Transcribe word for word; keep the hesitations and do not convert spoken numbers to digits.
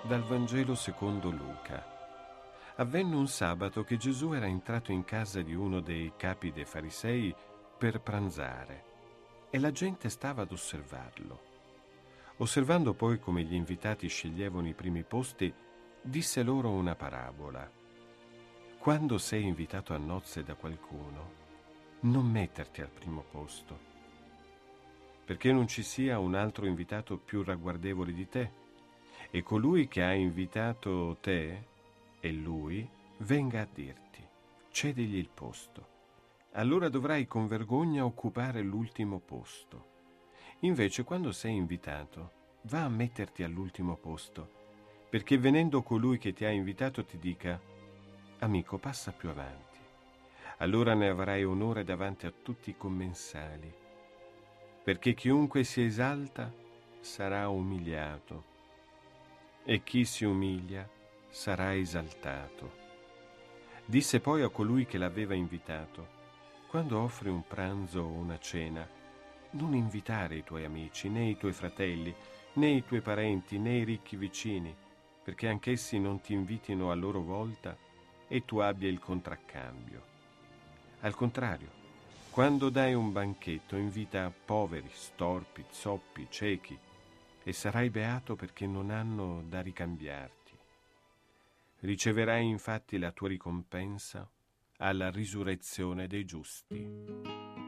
Dal Vangelo secondo Luca. Avvenne un sabato che Gesù era entrato in casa di uno dei capi dei farisei per pranzare e la gente stava ad osservarlo. Osservando poi come gli invitati sceglievano i primi posti, disse loro una parabola. Quando sei invitato a nozze da qualcuno, non metterti al primo posto, perché non ci sia un altro invitato più ragguardevole di te, e colui che ha invitato te e lui venga a dirti: cedigli il posto. Allora dovrai con vergogna occupare l'ultimo posto. Invece, quando sei invitato, va a metterti all'ultimo posto, perché venendo colui che ti ha invitato ti dica: amico, passa più avanti. Allora ne avrai onore davanti a tutti i commensali, perché chiunque si esalta sarà umiliato, e chi si umilia sarà esaltato. Disse poi a colui che l'aveva invitato: quando offri un pranzo o una cena, non invitare i tuoi amici, né i tuoi fratelli, né i tuoi parenti, né i ricchi vicini, perché anch'essi non ti invitino a loro volta e tu abbia il contraccambio. Al contrario, quando dai un banchetto, invita poveri, storpi, zoppi, ciechi, e sarai beato perché non hanno da ricambiarti. Riceverai infatti la tua ricompensa alla risurrezione dei giusti.